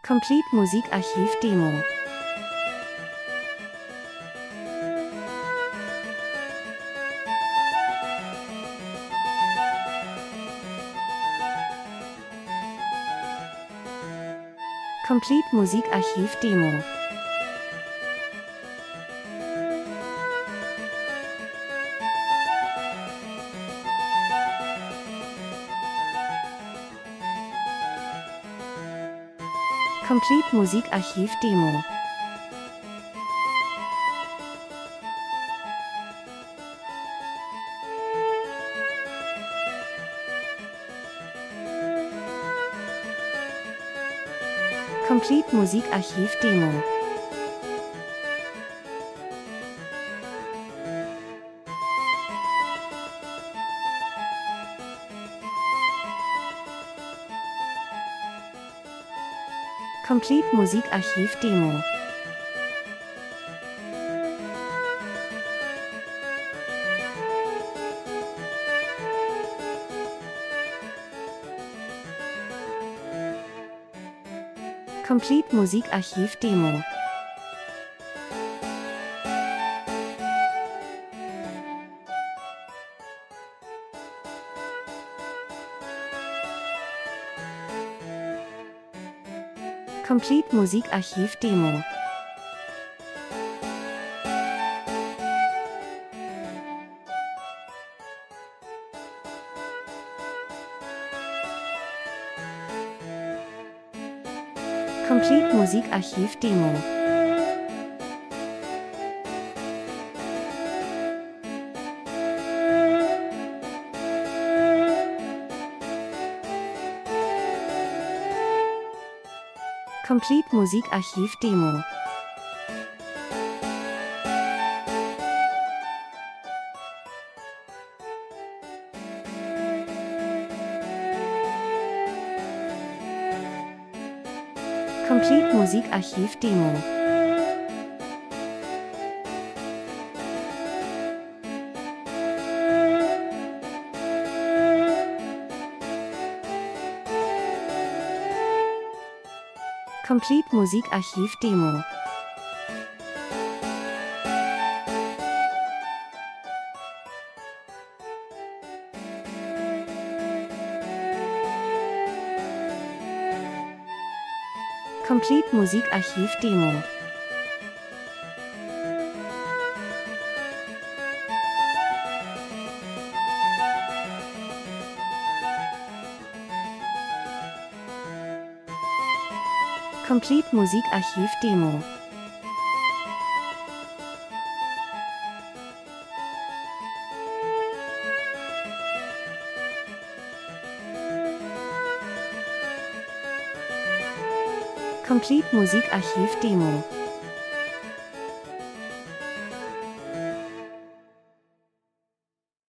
Complete Musikarchiv Demo. Complete Musikarchiv Demo. Complete Musikarchiv Demo. Complete Musikarchiv Demo. Complete Musikarchiv Demo. Complete Musikarchiv Demo. Complete Musikarchiv Demo. Complete Musikarchiv Demo. Complete Musikarchiv Demo. Complete Musikarchiv Demo. Complete Musikarchiv Demo. Complete Musikarchiv Demo. Complete Musikarchiv Demo. Complete Musikarchiv Demo.